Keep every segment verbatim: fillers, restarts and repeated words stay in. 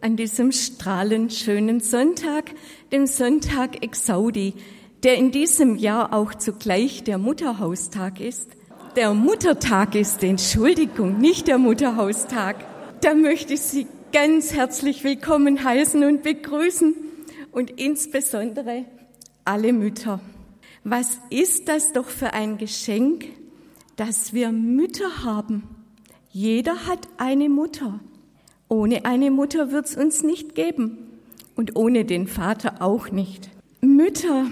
an diesem strahlend schönen Sonntag, dem Sonntag Exaudi, der in diesem Jahr auch zugleich der Mutterhaustag ist. Der Muttertag ist, Entschuldigung, nicht der Mutterhaustag. Da möchte ich Sie ganz herzlich willkommen heißen und begrüßen und insbesondere alle Mütter. Was ist das doch für ein Geschenk, dass wir Mütter haben? Jeder hat eine Mutter. Ohne eine Mutter wird es uns nicht geben und ohne den Vater auch nicht. Mütter,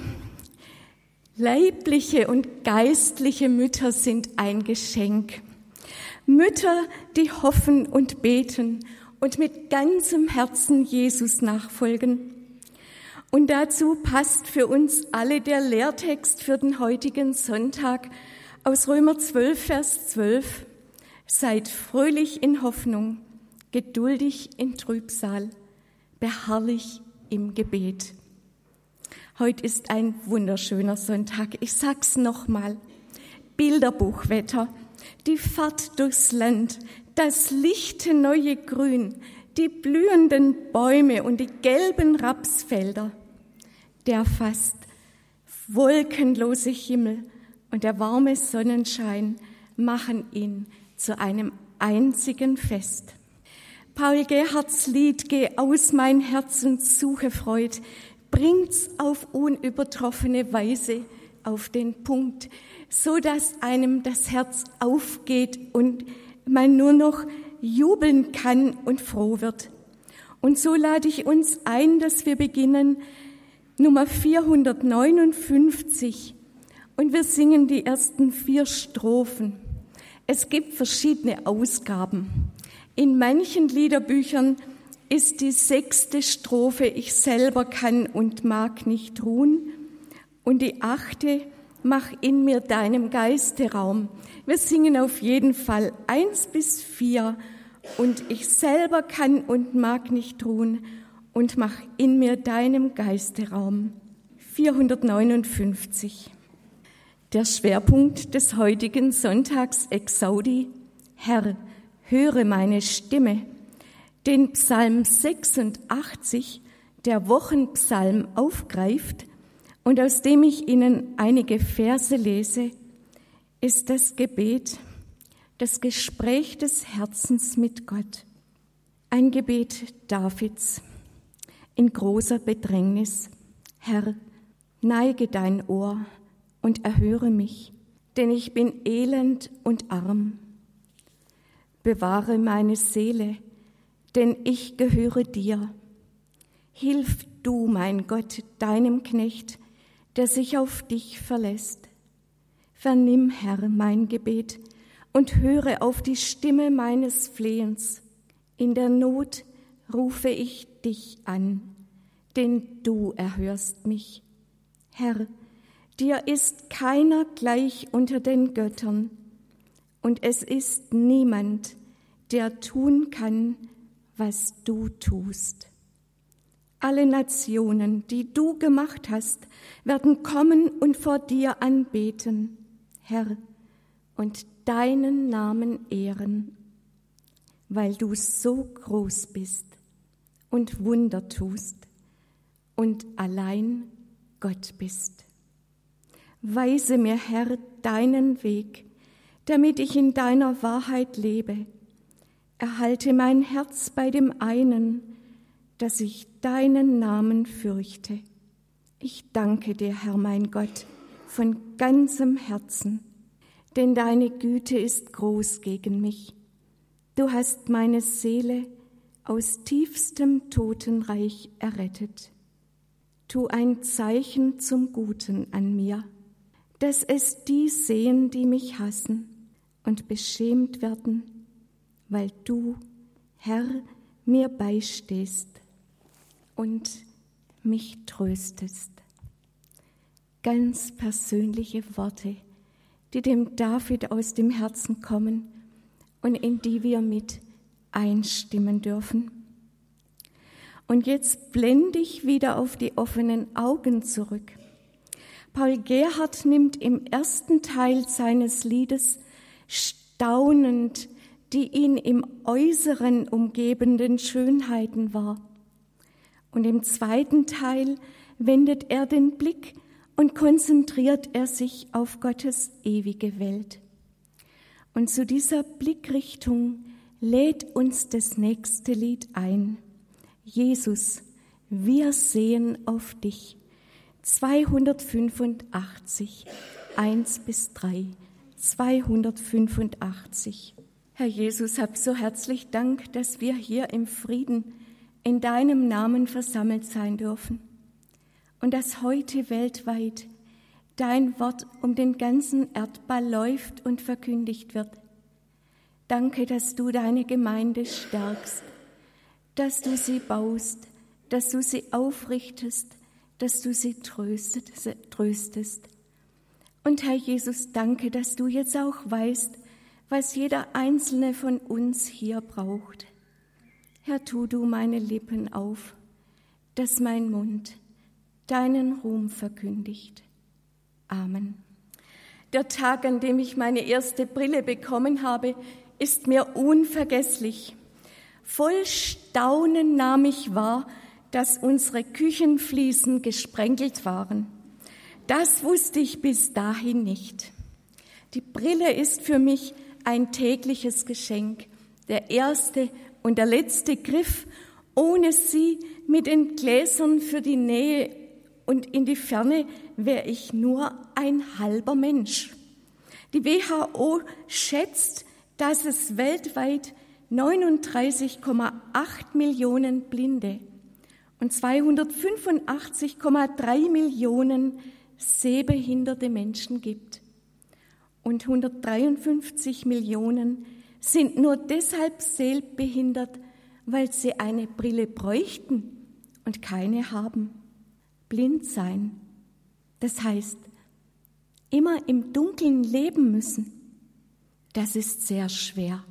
leibliche und geistliche Mütter sind ein Geschenk. Mütter, die hoffen und beten und mit ganzem Herzen Jesus nachfolgen. Und dazu passt für uns alle der Lehrtext für den heutigen Sonntag aus Römer zwölf, Vers zwölf. Seid fröhlich in Hoffnung, geduldig in Trübsal, beharrlich im Gebet. Heute ist ein wunderschöner Sonntag. Ich sag's nochmal. Bilderbuchwetter, die Fahrt durchs Land, das lichte neue Grün, die blühenden Bäume und die gelben Rapsfelder, der fast wolkenlose Himmel und der warme Sonnenschein machen ihn zu einem einzigen Fest. Paul Gerhardts Lied Geh aus mein Herz und suche Freud bringt's auf unübertroffene Weise auf den Punkt, so dass einem das Herz aufgeht und man nur noch jubeln kann und froh wird. Und so lade ich uns ein, dass wir beginnen Nummer vierhundertneunundfünfzig und wir singen die ersten vier Strophen. Es gibt verschiedene Ausgaben. In manchen Liederbüchern ist die sechste Strophe Ich selber kann und mag nicht ruhen und die achte Mach in mir deinem Geiste Raum. Wir singen auf jeden Fall eins bis vier und ich selber kann und mag nicht ruhen und mach in mir deinem Geiste Raum. vierhundertneunundfünfzig. Der Schwerpunkt des heutigen Sonntags Exaudi, Herr, höre meine Stimme, den Psalm sechsundachtzig, der Wochenpsalm, aufgreift und aus dem ich Ihnen einige Verse lese, ist das Gebet, das Gespräch des Herzens mit Gott. Ein Gebet Davids in großer Bedrängnis. Herr, neige dein Ohr und erhöre mich, denn ich bin elend und arm. Bewahre meine Seele, denn ich gehöre dir. Hilf du, mein Gott, deinem Knecht, der sich auf dich verlässt. Vernimm, Herr, mein Gebet und höre auf die Stimme meines Flehens. In der Not rufe ich dich an, denn du erhörst mich. Herr, dir ist keiner gleich unter den Göttern, und es ist niemand, der tun kann, was du tust. Alle Nationen, die du gemacht hast, werden kommen und vor dir anbeten, Herr, und deinen Namen ehren, weil du so groß bist und Wunder tust und allein Gott bist. Weise mir, Herr, deinen Weg, damit ich in deiner Wahrheit lebe. Erhalte mein Herz bei dem einen, dass ich deinen Namen fürchte. Ich danke dir, Herr, mein Gott, von ganzem Herzen, denn deine Güte ist groß gegen mich. Du hast meine Seele aus tiefstem Totenreich errettet. Tu ein Zeichen zum Guten an mir, dass es die sehen, die mich hassen und beschämt werden, weil du, Herr, mir beistehst und mich tröstest. Ganz persönliche Worte, die dem David aus dem Herzen kommen und in die wir mit einstimmen dürfen. Und jetzt blende ich wieder auf die offenen Augen zurück. Paul Gerhardt nimmt im ersten Teil seines Liedes staunend die ihn im Äußeren umgebenden Schönheiten war. Und im zweiten Teil wendet er den Blick und konzentriert er sich auf Gottes ewige Welt. Und zu dieser Blickrichtung lädt uns das nächste Lied ein. Jesus, wir sehen auf dich. zweihundertfünfundachtzig, eins bis drei. zweihundertfünfundachtzig. Herr Jesus, hab so herzlich Dank, dass wir hier im Frieden in deinem Namen versammelt sein dürfen und dass heute weltweit dein Wort um den ganzen Erdball läuft und verkündigt wird. Danke, dass du deine Gemeinde stärkst, dass du sie baust, dass du sie aufrichtest, dass du sie tröstest. Und Herr Jesus, danke, dass du jetzt auch weißt, was jeder Einzelne von uns hier braucht. Herr, tu du meine Lippen auf, dass mein Mund deinen Ruhm verkündigt. Amen. Der Tag, an dem ich meine erste Brille bekommen habe, ist mir unvergesslich. Voll Staunen nahm ich wahr, dass unsere Küchenfliesen gesprenkelt waren. Das wusste ich bis dahin nicht. Die Brille ist für mich ein tägliches Geschenk, der erste und der letzte Griff. Ohne sie mit den Gläsern für die Nähe und in die Ferne wäre ich nur ein halber Mensch. Die W H O schätzt, dass es weltweit neununddreißig Komma acht Millionen Blinde und zweihundertfünfundachtzig Komma drei Millionen sehbehinderte Menschen gibt. Und hundertdreiundfünfzig Millionen sind nur deshalb sehbehindert, weil sie eine Brille bräuchten und keine haben. Blind sein, das heißt, immer im Dunkeln leben müssen, das ist sehr schwer.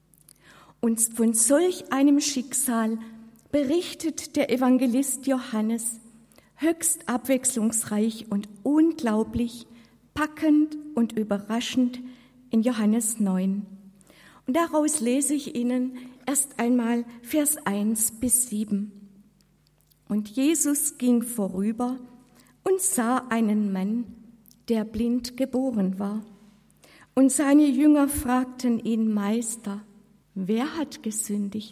Und von solch einem Schicksal berichtet der Evangelist Johannes höchst abwechslungsreich und unglaublich, packend und überraschend in Johannes neun. Und daraus lese ich Ihnen erst einmal Vers eins bis sieben. Und Jesus ging vorüber und sah einen Mann, der blind geboren war. Und seine Jünger fragten ihn: Meister, wer hat gesündigt?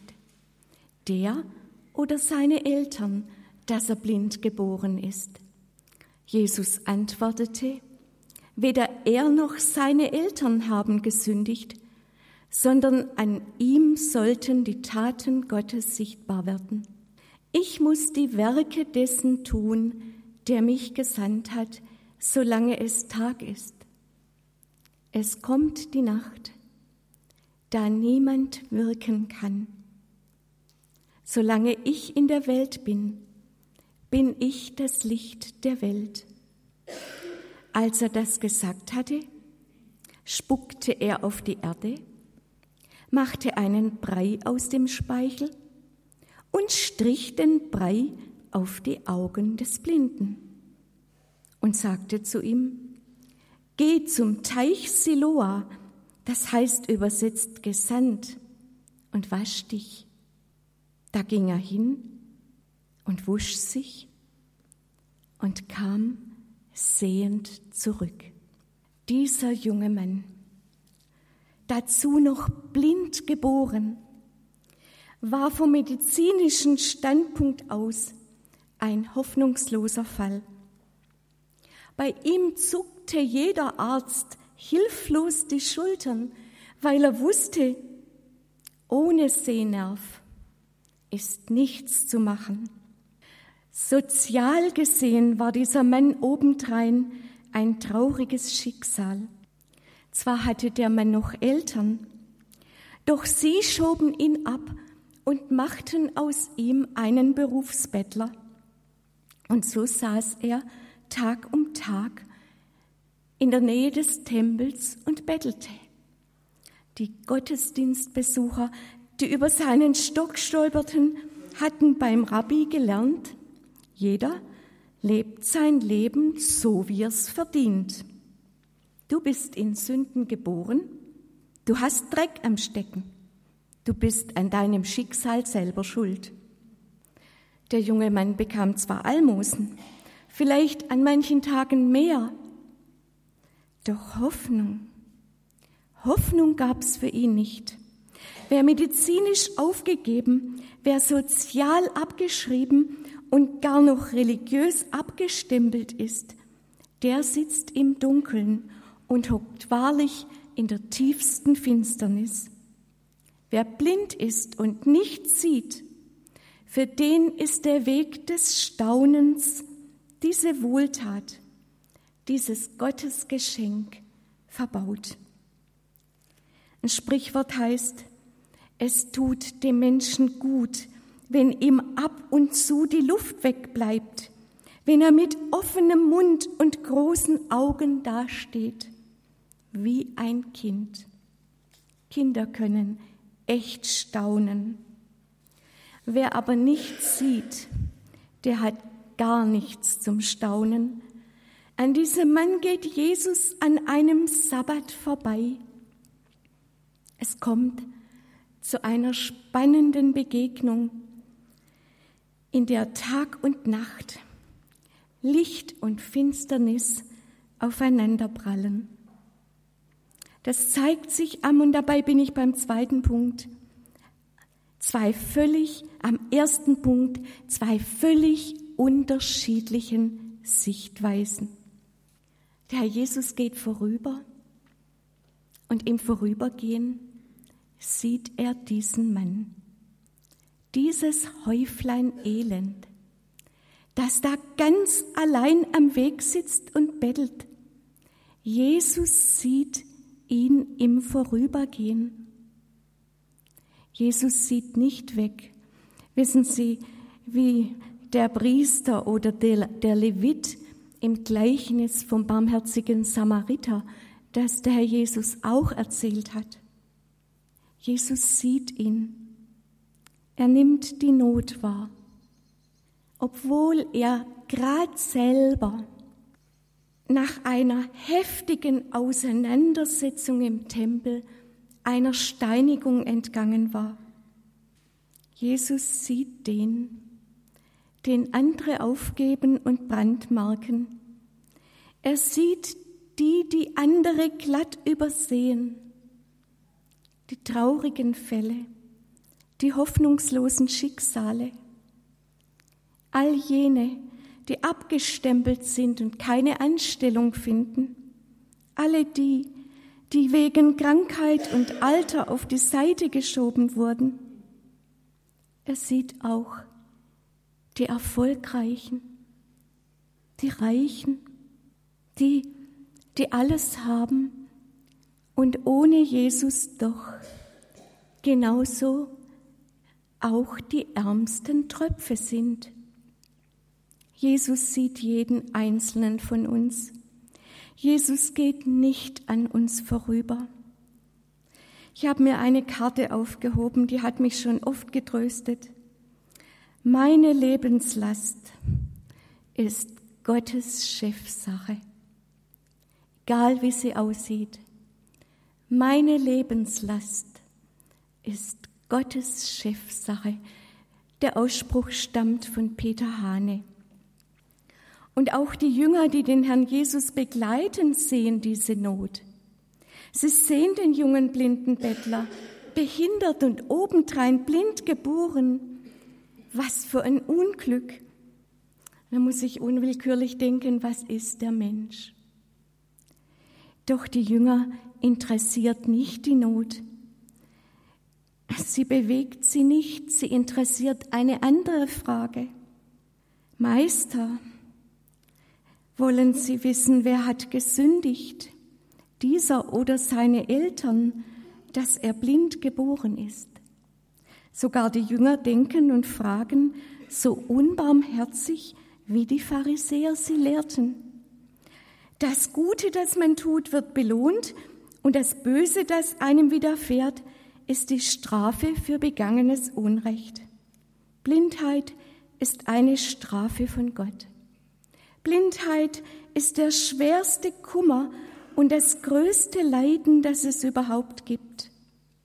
Der oder seine Eltern, dass er blind geboren ist? Jesus antwortete: Weder er noch seine Eltern haben gesündigt, sondern an ihm sollten die Taten Gottes sichtbar werden. Ich muss die Werke dessen tun, der mich gesandt hat, solange es Tag ist. Es kommt die Nacht, da niemand wirken kann. Solange ich in der Welt bin, bin ich das Licht der Welt. Als er das gesagt hatte, spuckte er auf die Erde, machte einen Brei aus dem Speichel und strich den Brei auf die Augen des Blinden und sagte zu ihm: Geh zum Teich Siloa, das heißt übersetzt gesandt, und wasch dich. Da ging er hin und wusch sich und kam sehend zurück. Dieser junge Mann, dazu noch blind geboren, war vom medizinischen Standpunkt aus ein hoffnungsloser Fall. Bei ihm zuckte jeder Arzt hilflos die Schultern, weil er wusste, ohne Sehnerv ist nichts zu machen. Sozial gesehen war dieser Mann obendrein ein trauriges Schicksal. Zwar hatte der Mann noch Eltern, doch sie schoben ihn ab und machten aus ihm einen Berufsbettler. Und so saß er Tag um Tag in der Nähe des Tempels und bettelte. Die Gottesdienstbesucher, die über seinen Stock stolperten, hatten beim Rabbi gelernt: Jeder lebt sein Leben so, wie er es verdient. Du bist in Sünden geboren, du hast Dreck am Stecken. Du bist an deinem Schicksal selber schuld. Der junge Mann bekam zwar Almosen, vielleicht an manchen Tagen mehr, doch Hoffnung, Hoffnung gab's für ihn nicht. Wer medizinisch aufgegeben, wer sozial abgeschrieben und gar noch religiös abgestempelt ist, der sitzt im Dunkeln und hockt wahrlich in der tiefsten Finsternis. Wer blind ist und nicht sieht, für den ist der Weg des Staunens, diese Wohltat, dieses Gottesgeschenk verbaut. Ein Sprichwort heißt, es tut dem Menschen gut, wenn ihm ab und zu die Luft wegbleibt, wenn er mit offenem Mund und großen Augen dasteht, wie ein Kind. Kinder können echt staunen. Wer aber nichts sieht, der hat gar nichts zum Staunen. An diesem Mann geht Jesus an einem Sabbat vorbei. Es kommt zu einer spannenden Begegnung, in der Tag und Nacht, Licht und Finsternis aufeinanderprallen. Das zeigt sich am, und dabei bin ich beim zweiten Punkt, zwei völlig, am ersten Punkt, zwei völlig unterschiedlichen Sichtweisen. Der Herr Jesus geht vorüber und im Vorübergehen sieht er diesen Mann, dieses Häuflein Elend, das da ganz allein am Weg sitzt und bettelt. Jesus sieht ihn im Vorübergehen. Jesus sieht nicht weg. Wissen Sie, wie der Priester oder der, der Levit im Gleichnis vom barmherzigen Samariter, das der Herr Jesus auch erzählt hat. Jesus sieht ihn. Er nimmt die Not wahr, obwohl er gerade selber nach einer heftigen Auseinandersetzung im Tempel einer Steinigung entgangen war. Jesus sieht den, den andere aufgeben und brandmarken. Er sieht die, die andere glatt übersehen, die traurigen Fälle, die hoffnungslosen Schicksale, all jene, die abgestempelt sind und keine Anstellung finden, alle die, die wegen Krankheit und Alter auf die Seite geschoben wurden. Er sieht auch die Erfolgreichen, die Reichen, die, die alles haben und ohne Jesus doch genauso auch die ärmsten Tröpfe sind. Jesus sieht jeden Einzelnen von uns. Jesus geht nicht an uns vorüber. Ich habe mir eine Karte aufgehoben, die hat mich schon oft getröstet. Meine Lebenslast ist Gottes Chefsache, egal wie sie aussieht. Meine Lebenslast ist Gottes Chefsache. Der Ausspruch stammt von Peter Hane. Und auch die Jünger, die den Herrn Jesus begleiten, sehen diese Not. Sie sehen den jungen blinden Bettler, behindert und obendrein blind geboren. Was für ein Unglück. Da muss ich unwillkürlich denken, was ist der Mensch? Doch die Jünger interessiert nicht die Not. Sie bewegt sie nicht, sie interessiert eine andere Frage. Meister, wollen Sie wissen, wer hat gesündigt, dieser oder seine Eltern, dass er blind geboren ist? Sogar die Jünger denken und fragen so unbarmherzig, wie die Pharisäer sie lehrten. Das Gute, das man tut, wird belohnt, und das Böse, das einem widerfährt, ist die Strafe für begangenes Unrecht. Blindheit ist eine Strafe von Gott. Blindheit ist der schwerste Kummer und das größte Leiden, das es überhaupt gibt.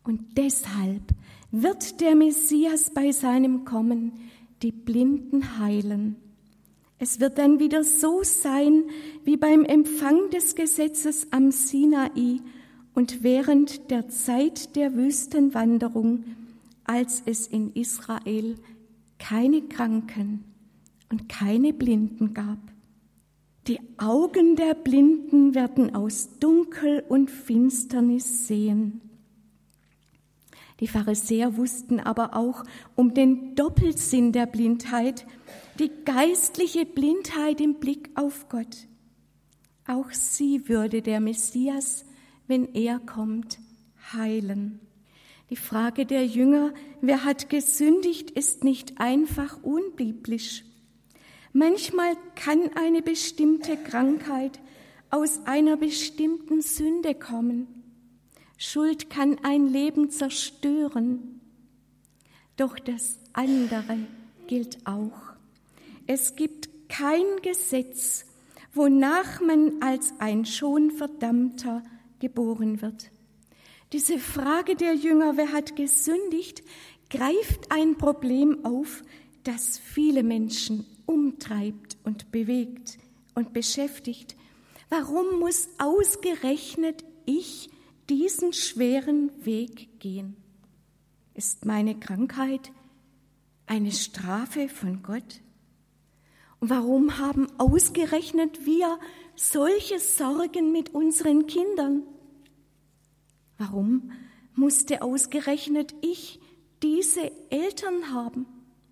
Und deshalb wird der Messias bei seinem Kommen die Blinden heilen. Es wird dann wieder so sein wie beim Empfang des Gesetzes am Sinai und während der Zeit der Wüstenwanderung, als es in Israel keine Kranken und keine Blinden gab. Die Augen der Blinden werden aus Dunkel und Finsternis sehen. Die Pharisäer wussten aber auch um den Doppelsinn der Blindheit, die geistliche Blindheit im Blick auf Gott. Auch sie würde der Messias, wenn er kommt, heilen. Die Frage der Jünger, wer hat gesündigt, ist nicht einfach unbiblisch. Manchmal kann eine bestimmte Krankheit aus einer bestimmten Sünde kommen. Schuld kann ein Leben zerstören. Doch das andere gilt auch. Es gibt kein Gesetz, wonach man als ein schon Verdammter geboren wird. Diese Frage der Jünger, wer hat gesündigt, greift ein Problem auf, das viele Menschen umtreibt und bewegt und beschäftigt. Warum muss ausgerechnet ich diesen schweren Weg gehen? Ist meine Krankheit eine Strafe von Gott? Und warum haben ausgerechnet wir solche Sorgen mit unseren Kindern? Warum musste ausgerechnet ich diese Eltern haben?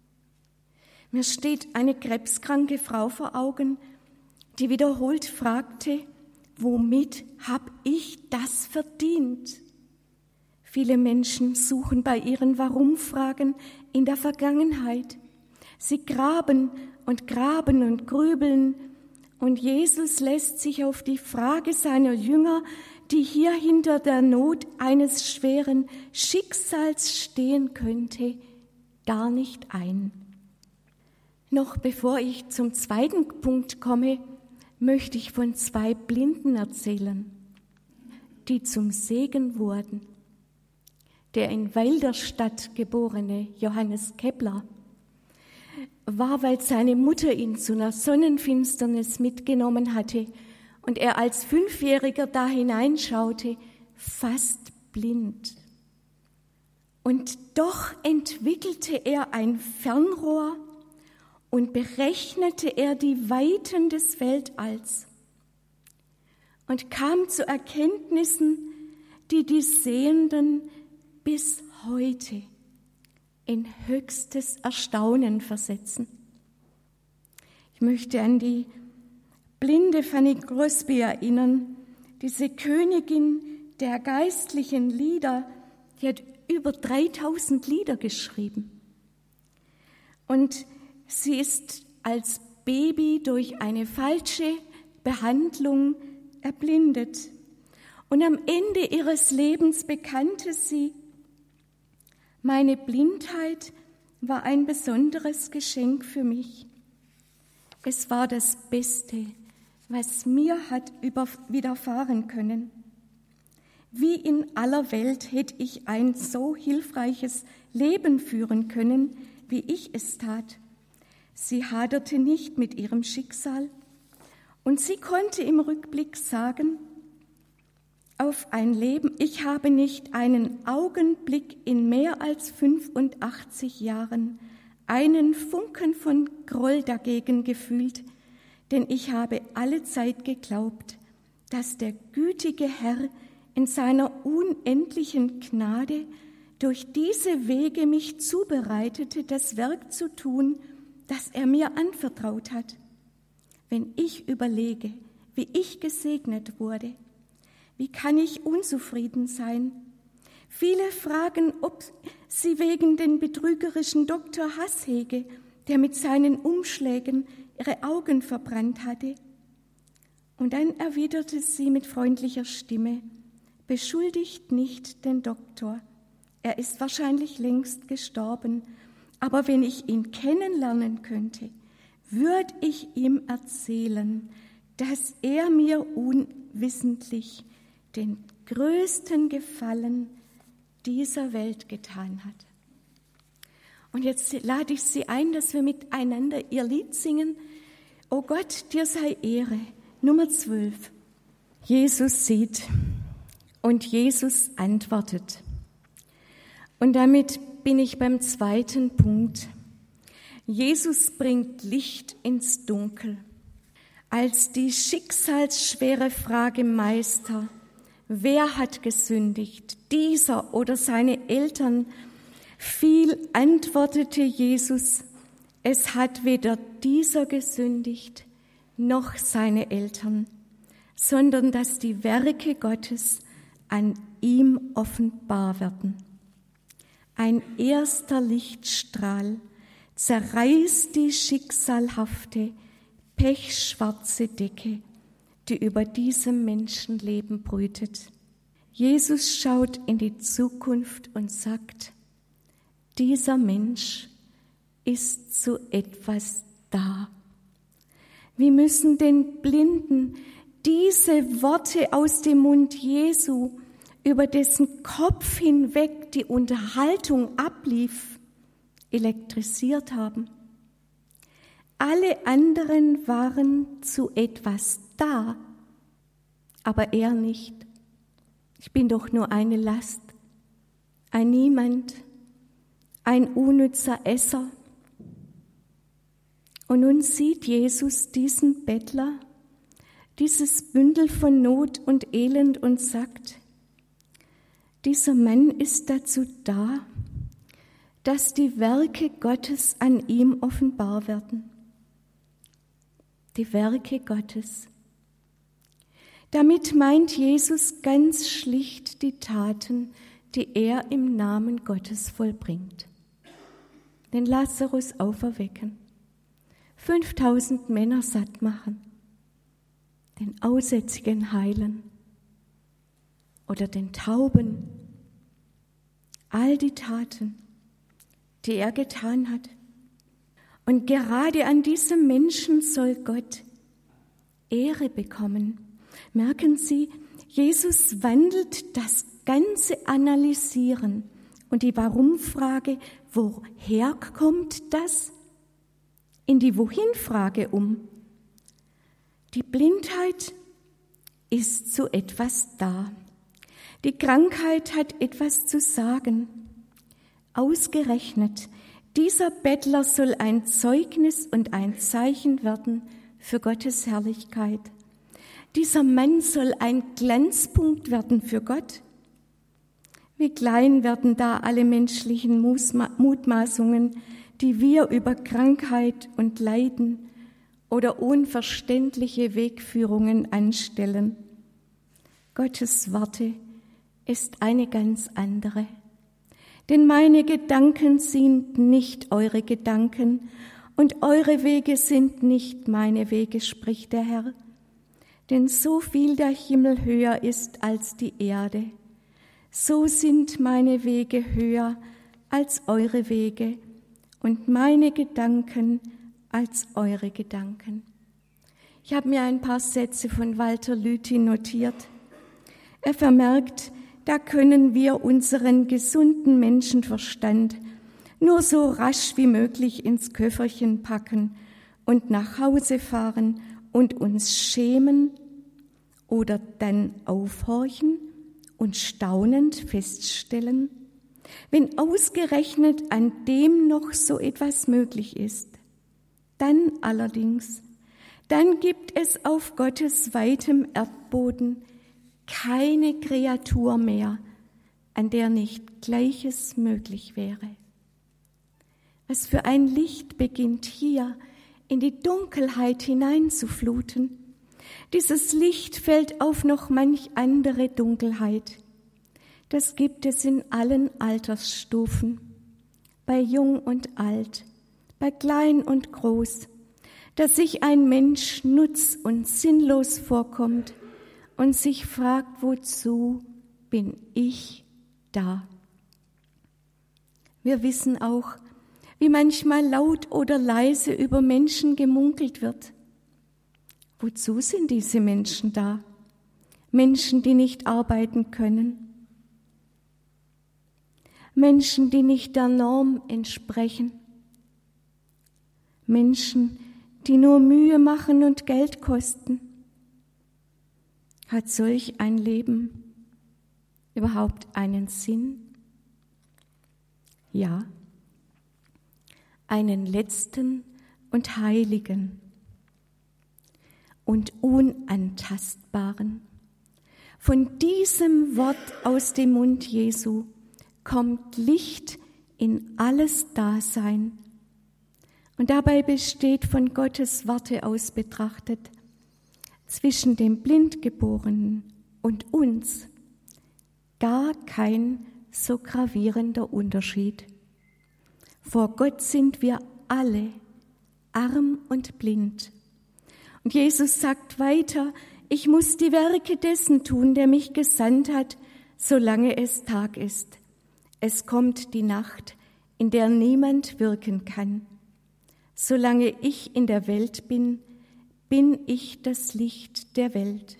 Mir steht eine krebskranke Frau vor Augen, die wiederholt fragte, womit habe ich das verdient? Viele Menschen suchen bei ihren Warum-Fragen in der Vergangenheit. Sie graben und graben und grübeln, und Jesus lässt sich auf die Frage seiner Jünger, die hier hinter der Not eines schweren Schicksals stehen könnte, gar nicht ein. Noch bevor ich zum zweiten Punkt komme, möchte ich von zwei Blinden erzählen, die zum Segen wurden. Der in Weilerstadt geborene Johannes Kepler war, weil seine Mutter ihn zu einer Sonnenfinsternis mitgenommen hatte und er als Fünfjähriger da hineinschaute, fast blind. Und doch entwickelte er ein Fernrohr und berechnete er die Weiten des Weltalls und kam zu Erkenntnissen, die die Sehenden bis heute in höchstes Erstaunen versetzen. Ich möchte an die blinde Fanny Crosby erinnern, diese Königin der geistlichen Lieder, die hat über dreitausend Lieder geschrieben. Und sie ist als Baby durch eine falsche Behandlung erblindet. Und am Ende ihres Lebens bekannte sie, meine Blindheit war ein besonderes Geschenk für mich. Es war das Beste, was mir hat widerfahren können. Wie in aller Welt hätte ich ein so hilfreiches Leben führen können, wie ich es tat. Sie haderte nicht mit ihrem Schicksal und sie konnte im Rückblick sagen, auf ein Leben, ich habe nicht einen Augenblick in mehr als fünfundachtzig Jahren einen Funken von Groll dagegen gefühlt, denn ich habe alle Zeit geglaubt, dass der gütige Herr in seiner unendlichen Gnade durch diese Wege mich zubereitete, das Werk zu tun, das er mir anvertraut hat. Wenn ich überlege, wie ich gesegnet wurde, wie kann ich unzufrieden sein? Viele fragen, ob sie wegen den betrügerischen Doktor Hashege, der mit seinen Umschlägen ihre Augen verbrannt hatte. Und dann erwiderte sie mit freundlicher Stimme, beschuldigt nicht den Doktor. Er ist wahrscheinlich längst gestorben, aber wenn ich ihn kennenlernen könnte, würde ich ihm erzählen, dass er mir unwissentlich den größten Gefallen dieser Welt getan hat. Und jetzt lade ich Sie ein, dass wir miteinander ihr Lied singen. O Gott, dir sei Ehre. Nummer zwölf. Jesus sieht und Jesus antwortet. Und damit bin ich beim zweiten Punkt. Jesus bringt Licht ins Dunkel. Als die schicksalsschwere Frage Meister, wer hat gesündigt, dieser oder seine Eltern, fiel, antwortete Jesus, es hat weder dieser gesündigt noch seine Eltern, sondern dass die Werke Gottes an ihm offenbar werden. Ein erster Lichtstrahl zerreißt die schicksalhafte, pechschwarze Decke, die über diesem Menschenleben brütet. Jesus schaut in die Zukunft und sagt, dieser Mensch ist zu etwas da. Wir müssen den Blinden diese Worte aus dem Mund Jesu, über dessen Kopf hinweg die Unterhaltung ablief, elektrisiert haben. Alle anderen waren zu etwas da, aber er nicht. Ich bin doch nur eine Last, ein Niemand, ein unnützer Esser. Und nun sieht Jesus diesen Bettler, dieses Bündel von Not und Elend und sagt, dieser Mann ist dazu da, dass die Werke Gottes an ihm offenbar werden. Die Werke Gottes. Damit meint Jesus ganz schlicht die Taten, die er im Namen Gottes vollbringt. Den Lazarus auferwecken, fünftausend Männer satt machen, den Aussätzigen heilen oder den Tauben. All die Taten, die er getan hat. Und gerade an diesem Menschen soll Gott Ehre bekommen. Merken Sie, Jesus wandelt das ganze Analysieren und die Warum-Frage, woher kommt das, in die Wohin-Frage um. Die Blindheit ist zu etwas da. Die Krankheit hat etwas zu sagen. Ausgerechnet, dieser Bettler soll ein Zeugnis und ein Zeichen werden für Gottes Herrlichkeit. Dieser Mann soll ein Glanzpunkt werden für Gott. Wie klein werden da alle menschlichen Mutmaßungen, die wir über Krankheit und Leiden oder unverständliche Wegführungen anstellen. Gottes Worte ist eine ganz andere. Denn meine Gedanken sind nicht eure Gedanken und eure Wege sind nicht meine Wege, spricht der Herr. Denn so viel der Himmel höher ist als die Erde, so sind meine Wege höher als eure Wege und meine Gedanken als eure Gedanken. Ich habe mir ein paar Sätze von Walter Lüthi notiert. Er vermerkt, da können wir unseren gesunden Menschenverstand nur so rasch wie möglich ins Köfferchen packen und nach Hause fahren und uns schämen oder dann aufhorchen und staunend feststellen, wenn ausgerechnet an dem noch so etwas möglich ist. Dann allerdings, dann gibt es auf Gottes weitem Erdboden keine Kreatur mehr, an der nicht Gleiches möglich wäre. Was für ein Licht beginnt hier in die Dunkelheit hineinzufluten. Dieses Licht fällt auf noch manch andere Dunkelheit. Das gibt es in allen Altersstufen, bei Jung und Alt, bei Klein und Groß, dass sich ein Mensch nutz- und sinnlos vorkommt und sich fragt, wozu bin ich da? Wir wissen auch, wie manchmal laut oder leise über Menschen gemunkelt wird. Wozu sind diese Menschen da? Menschen, die nicht arbeiten können, Menschen, die nicht der Norm entsprechen, Menschen, die nur Mühe machen und Geld kosten. Hat solch ein Leben überhaupt einen Sinn? Ja, einen letzten und heiligen und unantastbaren. Von diesem Wort aus dem Mund Jesu kommt Licht in alles Dasein. Und dabei besteht von Gottes Warte aus betrachtet zwischen dem Blindgeborenen und uns gar kein so gravierender Unterschied. Vor Gott sind wir alle arm und blind. Und Jesus sagt weiter, ich muss die Werke dessen tun, der mich gesandt hat, solange es Tag ist. Es kommt die Nacht, in der niemand wirken kann. Solange ich in der Welt bin, bin ich das Licht der Welt.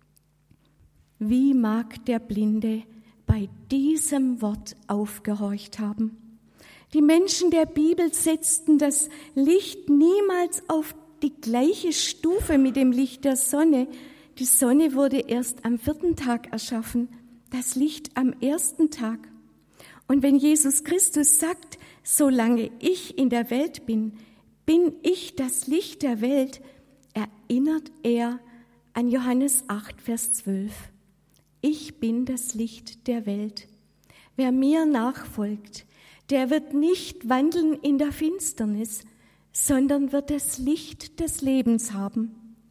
Wie mag der Blinde bei diesem Wort aufgehorcht haben? Die Menschen der Bibel setzten das Licht niemals auf die gleiche Stufe mit dem Licht der Sonne. Die Sonne wurde erst am vierten Tag erschaffen, das Licht am ersten Tag. Und wenn Jesus Christus sagt, solange ich in der Welt bin, bin ich das Licht der Welt, erinnert er an Johannes acht, Vers zwölf. Ich bin das Licht der Welt. Wer mir nachfolgt, der wird nicht wandeln in der Finsternis, sondern wird das Licht des Lebens haben.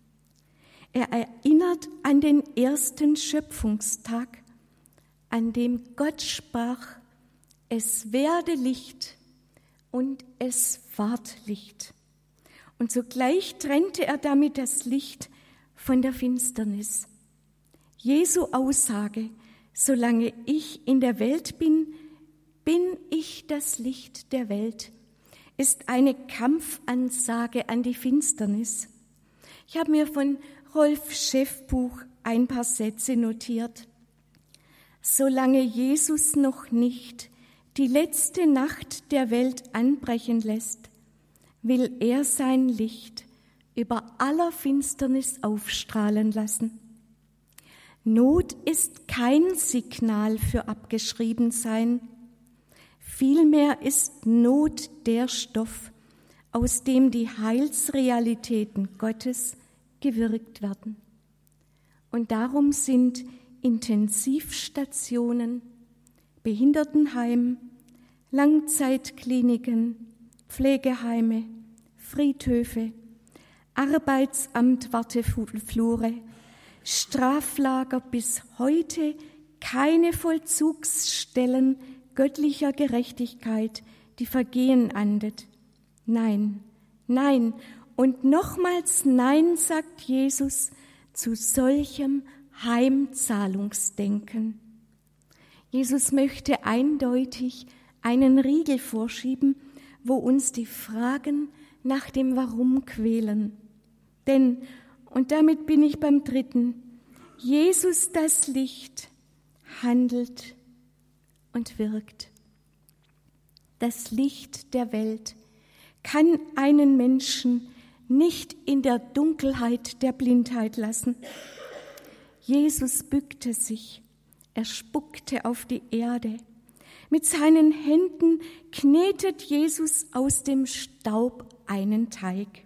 Er erinnert an den ersten Schöpfungstag, an dem Gott sprach, es werde Licht und es ward Licht. Und sogleich trennte er damit das Licht von der Finsternis. Jesu Aussage, solange ich in der Welt bin, bin ich das Licht der Welt, ist eine Kampfansage an die Finsternis. Ich habe mir von Rolf Schäffbuch ein paar Sätze notiert. Solange Jesus noch nicht die letzte Nacht der Welt anbrechen lässt, will er sein Licht über aller Finsternis aufstrahlen lassen. Not ist kein Signal für Abgeschriebensein. Vielmehr ist Not der Stoff, aus dem die Heilsrealitäten Gottes gewirkt werden. Und darum sind Intensivstationen, Behindertenheim, Langzeitkliniken, Pflegeheime, Friedhöfe, Arbeitsamt-Warteflure, Straflager bis heute keine Vollzugsstellen göttlicher Gerechtigkeit, die Vergehen ahndet. Nein, nein und nochmals nein, sagt Jesus zu solchem Heimzahlungsdenken. Jesus möchte eindeutig einen Riegel vorschieben, wo uns die Fragen nach dem Warum quälen. Denn, und damit bin ich beim dritten, Jesus das Licht handelt und wirkt. Das Licht der Welt kann einen Menschen nicht in der Dunkelheit der Blindheit lassen. Jesus bückte sich, er spuckte auf die Erde. Mit seinen Händen knetet Jesus aus dem Staub einen Teig.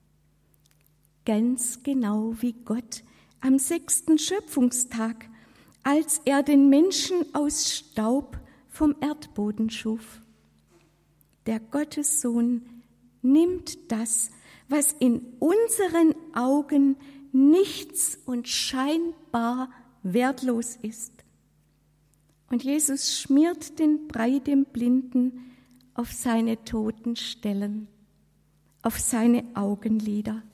Ganz genau wie Gott am sechsten Schöpfungstag, als er den Menschen aus Staub vom Erdboden schuf. Der Gottessohn nimmt das, was in unseren Augen nichts und scheinbar wertlos ist. Und Jesus schmiert den Brei dem Blinden auf seine toten Stellen, auf seine Augenlider.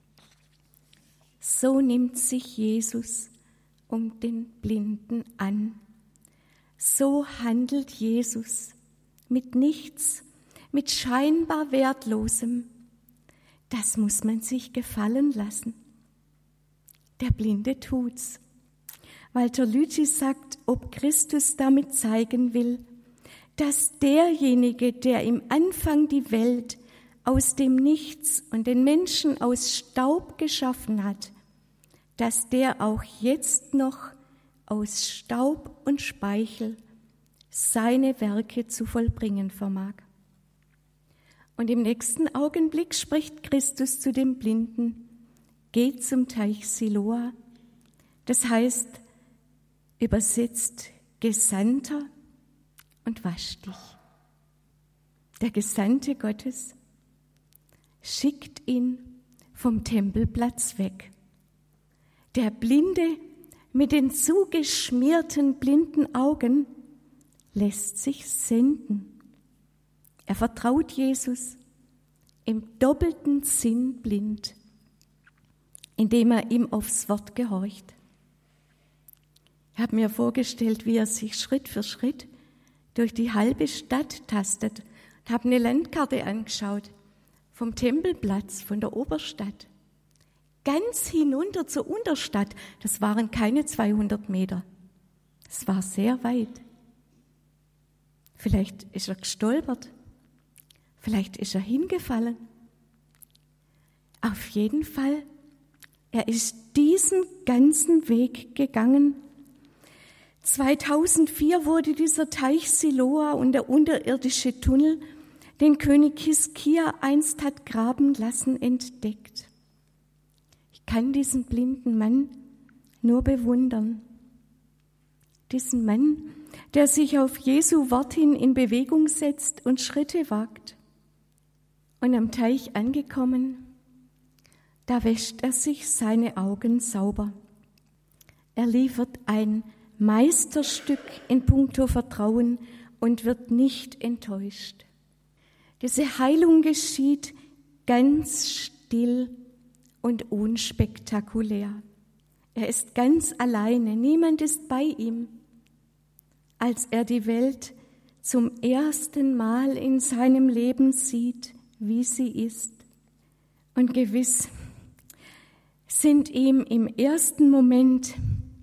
So nimmt sich Jesus um den Blinden an. So handelt Jesus mit nichts, mit scheinbar Wertlosem. Das muss man sich gefallen lassen. Der Blinde tut's. Walter Lüthi sagt, ob Christus damit zeigen will, dass derjenige, der im Anfang die Welt aus dem Nichts und den Menschen aus Staub geschaffen hat, dass der auch jetzt noch aus Staub und Speichel seine Werke zu vollbringen vermag. Und im nächsten Augenblick spricht Christus zu dem Blinden: Geh zum Teich Siloa. Das heißt, übersetzt Gesandter, und wasch dich. Der Gesandte Gottes schickt ihn vom Tempelplatz weg. Der Blinde mit den zugeschmierten blinden Augen lässt sich senden. Er vertraut Jesus im doppelten Sinn blind, indem er ihm aufs Wort gehorcht. Ich habe mir vorgestellt, wie er sich Schritt für Schritt durch die halbe Stadt tastet und habe eine Landkarte angeschaut vom Tempelplatz, von der Oberstadt, ganz hinunter zur Unterstadt. Das waren keine zweihundert Meter. Es war sehr weit. Vielleicht ist er gestolpert, vielleicht ist er hingefallen. Auf jeden Fall, er ist diesen ganzen Weg gegangen. zweitausendvier wurde dieser Teich Siloa und der unterirdische Tunnel, den König Hiskia einst hat graben lassen, entdeckt. Ich kann diesen blinden Mann nur bewundern. Diesen Mann, der sich auf Jesu Wort hin in Bewegung setzt und Schritte wagt. Und am Teich angekommen, da wäscht er sich seine Augen sauber. Er liefert ein Meisterstück in puncto Vertrauen und wird nicht enttäuscht. Diese Heilung geschieht ganz still und unspektakulär. Er ist ganz alleine, niemand ist bei ihm. Als er die Welt zum ersten Mal in seinem Leben sieht, wie sie ist. Und gewiss sind ihm im ersten Moment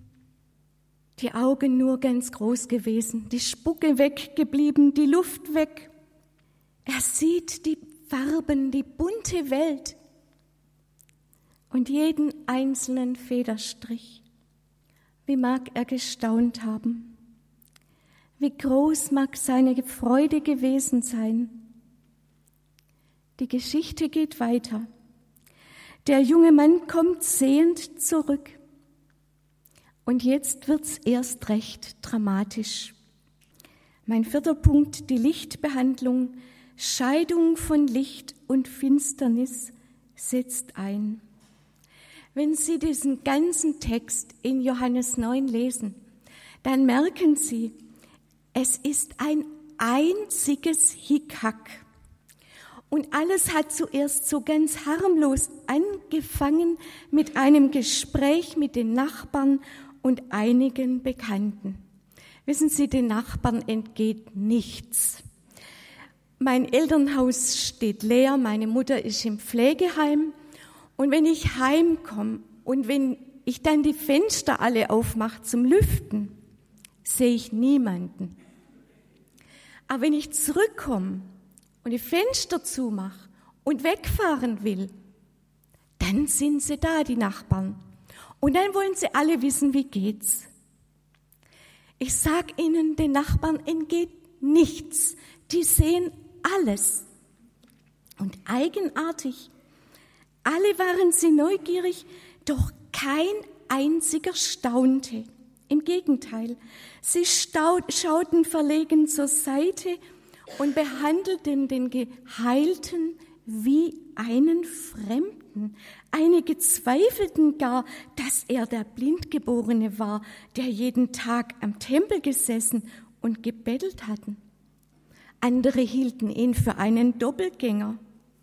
die Augen nur ganz groß gewesen, die Spucke weggeblieben, die Luft weg. Er sieht die Farben, die bunte Welt und jeden einzelnen Federstrich. Wie mag er gestaunt haben? Wie groß mag seine Freude gewesen sein? Die Geschichte geht weiter. Der junge Mann kommt sehend zurück. Und jetzt wird's erst recht dramatisch. Mein vierter Punkt, die Lichtbehandlung, Scheidung von Licht und Finsternis setzt ein. Wenn Sie diesen ganzen Text in Johannes neun lesen, dann merken Sie, es ist ein einziges Hickhack. Und alles hat zuerst so ganz harmlos angefangen mit einem Gespräch mit den Nachbarn und einigen Bekannten. Wissen Sie, den Nachbarn entgeht nichts. Mein Elternhaus steht leer, meine Mutter ist im Pflegeheim. Und wenn ich heimkomme und wenn ich dann die Fenster alle aufmache zum Lüften, sehe ich niemanden. Aber wenn ich zurückkomme und die Fenster zumache und wegfahren will, dann sind sie da, die Nachbarn. Und dann wollen sie alle wissen, wie geht's. Ich sag Ihnen, den Nachbarn entgeht nichts. Die sehen alles. Und eigenartig, alle waren sie neugierig, doch kein einziger staunte. Im Gegenteil, sie schauten verlegen zur Seite und behandelten den Geheilten wie einen Fremden. Einige zweifelten gar, dass er der Blindgeborene war, der jeden Tag am Tempel gesessen und gebettelt hatten. Andere hielten ihn für einen Doppelgänger.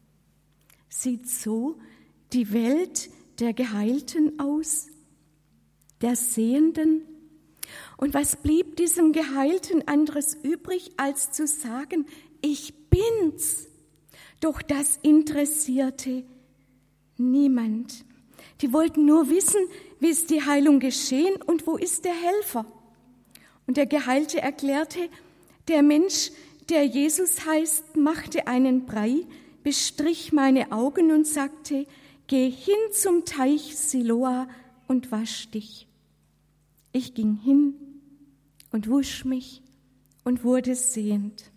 Sieht so die Welt der Geheilten aus, der Sehenden? Und was blieb diesem Geheilten anderes übrig, als zu sagen, ich bin's? Doch das interessierte niemand. Die wollten nur wissen, wie ist die Heilung geschehen und wo ist der Helfer? Und der Geheilte erklärte, Der Mensch, der Jesus heißt, machte einen Brei, bestrich meine Augen und sagte, geh hin zum Teich Siloa und wasch dich. Ich ging hin und wusch mich und wurde sehend.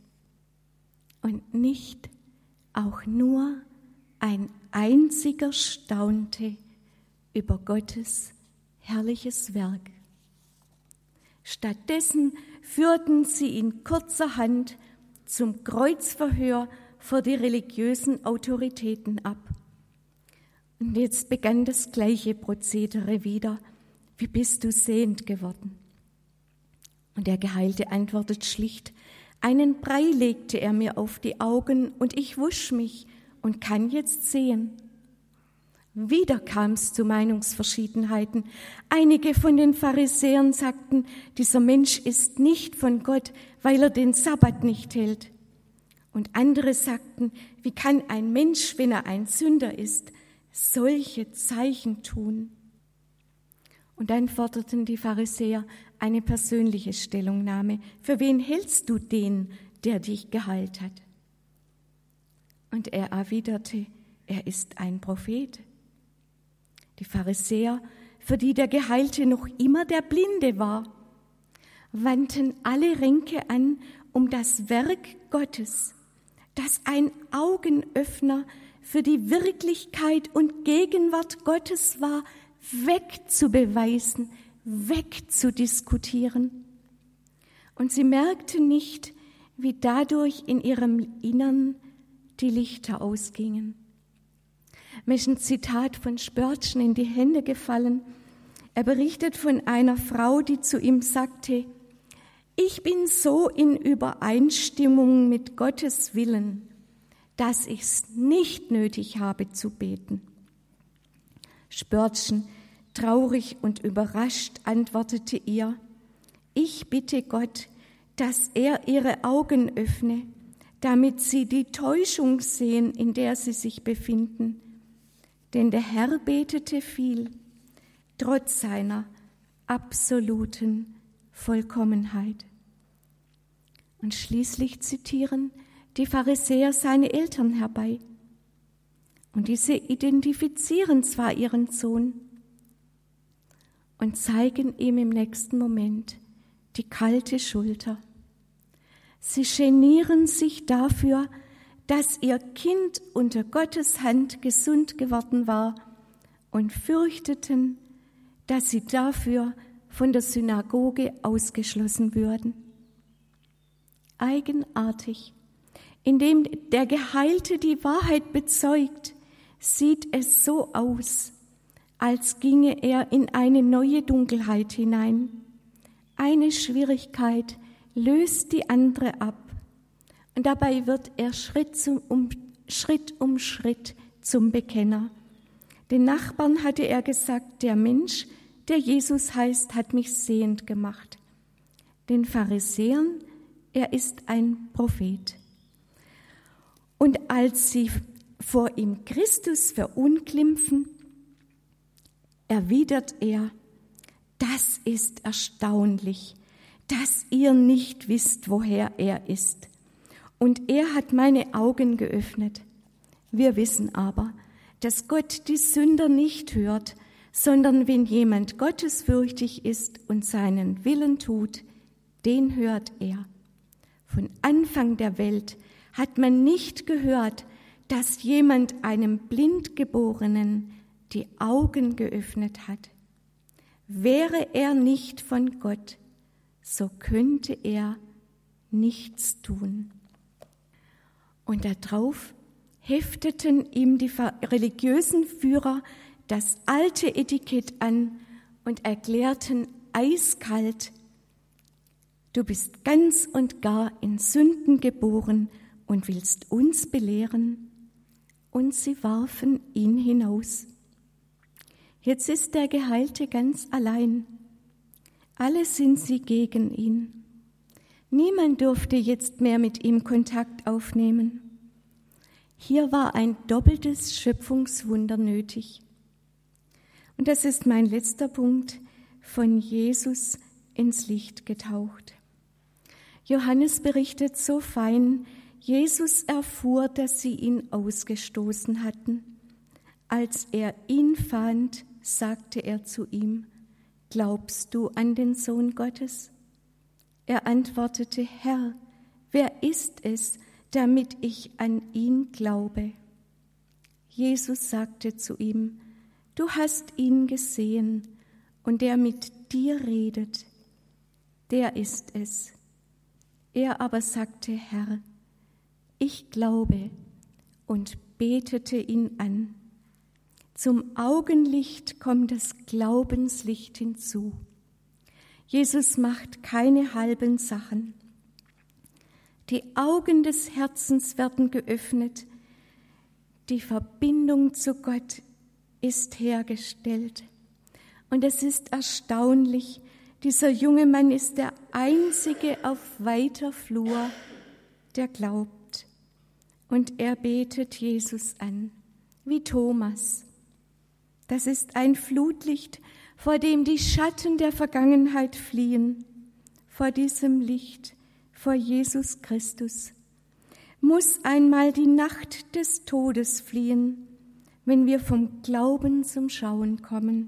Und nicht auch nur ein einziger staunte über Gottes herrliches Werk. Stattdessen führten sie ihn kurzerhand zum Kreuzverhör vor die religiösen Autoritäten ab. Und jetzt begann das gleiche Prozedere wieder. Wie bist du sehend geworden? Und der Geheilte antwortet schlicht, einen Brei legte er mir auf die Augen und ich wusch mich und kann jetzt sehen. Wieder kam es zu Meinungsverschiedenheiten. Einige von den Pharisäern sagten, dieser Mensch ist nicht von Gott, weil er den Sabbat nicht hält. Und andere sagten, wie kann ein Mensch, wenn er ein Sünder ist, solche Zeichen tun? Und dann forderten die Pharisäer eine persönliche Stellungnahme. Für wen hältst du den, der dich geheilt hat? Und er erwiderte, er ist ein Prophet. Die Pharisäer, für die der Geheilte noch immer der Blinde war, wandten alle Ränke an, um das Werk Gottes, das ein Augenöffner für die Wirklichkeit und Gegenwart Gottes war, wegzubeweisen, wegzudiskutieren. Und sie merkten nicht, wie dadurch in ihrem Innern die Lichter ausgingen. Mir ist ein Zitat von Spörtchen in die Hände gefallen. Er berichtet von einer Frau, die zu ihm sagte, ich bin so in Übereinstimmung mit Gottes Willen, dass ich es nicht nötig habe zu beten. Spörtchen, traurig und überrascht, antwortete ihr, ich bitte Gott, dass er ihre Augen öffne, damit sie die Täuschung sehen, in der sie sich befinden. Denn der Herr betete viel, trotz seiner absoluten Vollkommenheit. Und schließlich zitieren die Pharisäer seine Eltern herbei. Und diese identifizieren zwar ihren Sohn und zeigen ihm im nächsten Moment die kalte Schulter. Sie genieren sich dafür, dass ihr Kind unter Gottes Hand gesund geworden war und fürchteten, dass sie dafür von der Synagoge ausgeschlossen würden. Eigenartig, indem der Geheilte die Wahrheit bezeugt, sieht es so aus, als ginge er in eine neue Dunkelheit hinein. Eine Schwierigkeit löst die andere ab. Und dabei wird er Schritt, zum, um, Schritt um Schritt zum Bekenner. Den Nachbarn hatte er gesagt, der Mensch, der Jesus heißt, hat mich sehend gemacht. Den Pharisäern, er ist ein Prophet. Und als sie vor ihm Christus verunglimpfen, erwidert er, das ist erstaunlich, dass ihr nicht wisst, woher er ist. Und er hat meine Augen geöffnet. Wir wissen aber, dass Gott die Sünder nicht hört, sondern wenn jemand gottesfürchtig ist und seinen Willen tut, den hört er. Von Anfang der Welt hat man nicht gehört, dass jemand einem Blindgeborenen die Augen geöffnet hat. Wäre er nicht von Gott, so könnte er nichts tun. Und darauf hefteten ihm die religiösen Führer das alte Etikett an und erklärten eiskalt, du bist ganz und gar in Sünden geboren und willst uns belehren. Und sie warfen ihn hinaus. Jetzt ist der Geheilte ganz allein. Alle sind sie gegen ihn. Niemand durfte jetzt mehr mit ihm Kontakt aufnehmen. Hier war ein doppeltes Schöpfungswunder nötig. Und das ist mein letzter Punkt, von Jesus ins Licht getaucht. Johannes berichtet so fein, Jesus erfuhr, dass sie ihn ausgestoßen hatten. Als er ihn fand, sagte er zu ihm: Glaubst du an den Sohn Gottes? Er antwortete: Herr, wer ist es, damit ich an ihn glaube? Jesus sagte zu ihm: Du hast ihn gesehen, und der mit dir redet, der ist es. Er aber sagte: Herr, ich glaube, und betete ihn an. Zum Augenlicht kommt das Glaubenslicht hinzu. Jesus macht keine halben Sachen. Die Augen des Herzens werden geöffnet. Die Verbindung zu Gott ist hergestellt. Und es ist erstaunlich, dieser junge Mann ist der Einzige auf weiter Flur, der glaubt. Und er betet Jesus an, wie Thomas. Das ist ein Flutlicht, vor dem die Schatten der Vergangenheit fliehen. Vor diesem Licht, vor Jesus Christus, muss einmal die Nacht des Todes fliehen, wenn wir vom Glauben zum Schauen kommen.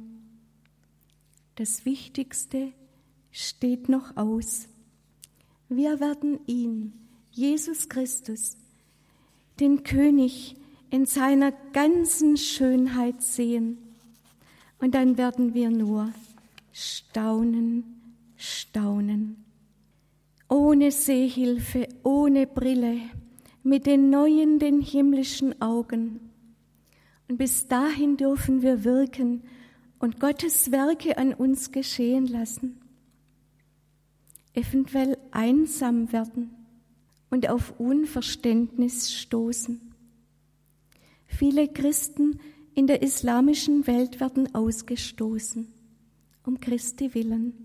Das Wichtigste steht noch aus. Wir werden ihn, Jesus Christus, den König, in seiner ganzen Schönheit sehen. Und dann werden wir nur staunen, staunen. Ohne Sehhilfe, ohne Brille, mit den neuen, den himmlischen Augen. Und bis dahin dürfen wir wirken und Gottes Werke an uns geschehen lassen. Eventuell einsam werden und auf Unverständnis stoßen. Viele Christen in der islamischen Welt werden ausgestoßen, um Christi willen.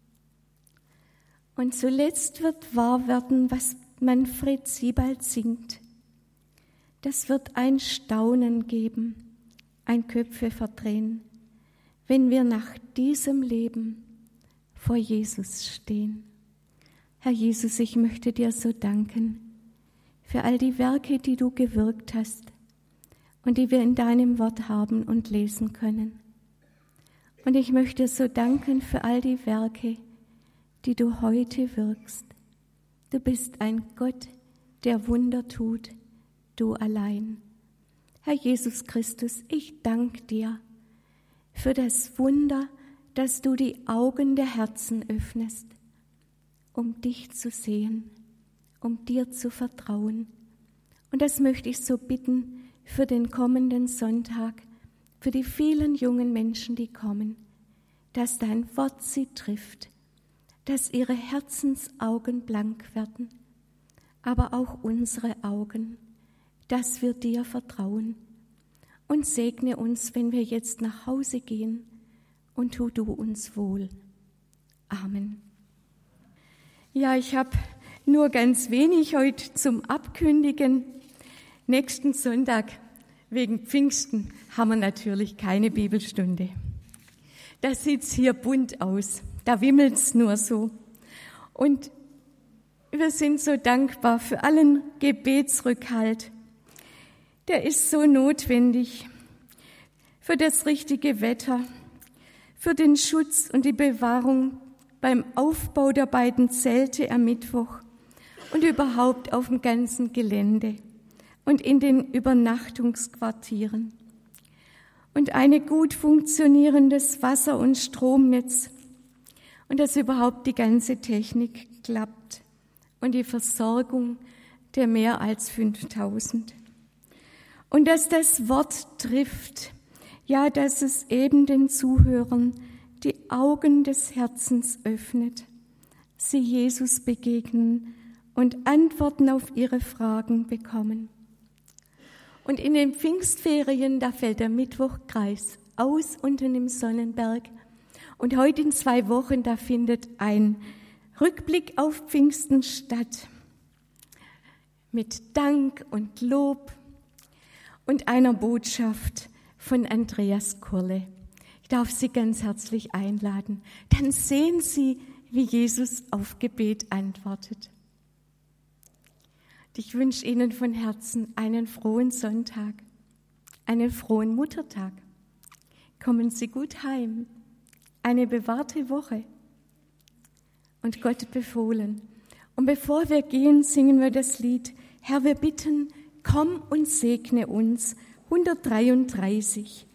Und zuletzt wird wahr werden, was Manfred Siebald singt. Das wird ein Staunen geben, ein Köpfeverdrehen, wenn wir nach diesem Leben vor Jesus stehen. Herr Jesus, ich möchte dir so danken für all die Werke, die du gewirkt hast und die wir in deinem Wort haben und lesen können. Und ich möchte so danken für all die Werke, die du heute wirkst. Du bist ein Gott, der Wunder tut, du allein. Herr Jesus Christus, ich danke dir für das Wunder, dass du die Augen der Herzen öffnest, um dich zu sehen, um dir zu vertrauen. Und das möchte ich so bitten für den kommenden Sonntag, für die vielen jungen Menschen, die kommen, dass dein Wort sie trifft, dass ihre Herzensaugen blank werden, aber auch unsere Augen, dass wir dir vertrauen. Und segne uns, wenn wir jetzt nach Hause gehen, und tu du uns wohl. Amen. Ja, ich habe nur ganz wenig heute zum Abkündigen. Nächsten Sonntag, wegen Pfingsten, haben wir natürlich keine Bibelstunde. Da sieht's hier bunt aus, da wimmelt's nur so. Und wir sind so dankbar für allen Gebetsrückhalt. Der ist so notwendig für das richtige Wetter, für den Schutz und die Bewahrung beim Aufbau der beiden Zelte am Mittwoch und überhaupt auf dem ganzen Gelände und in den Übernachtungsquartieren. Und ein gut funktionierendes Wasser- und Stromnetz und dass überhaupt die ganze Technik klappt und die Versorgung der mehr als fünftausend. Und dass das Wort trifft, ja, dass es eben den Zuhörern die Augen des Herzens öffnet, sie Jesus begegnen und Antworten auf ihre Fragen bekommen. Und in den Pfingstferien, da fällt der Mittwochkreis aus unten im Sonnenberg. Und heute in zwei Wochen, da findet ein Rückblick auf Pfingsten statt. Mit Dank und Lob und einer Botschaft von Andreas Kurle. Ich darf Sie ganz herzlich einladen. Dann sehen Sie, wie Jesus auf Gebet antwortet. Ich wünsche Ihnen von Herzen einen frohen Sonntag, einen frohen Muttertag. Kommen Sie gut heim, eine bewahrte Woche und Gott befohlen. Und bevor wir gehen, singen wir das Lied, Herr, wir bitten, komm und segne uns, hundertdreiunddreißig.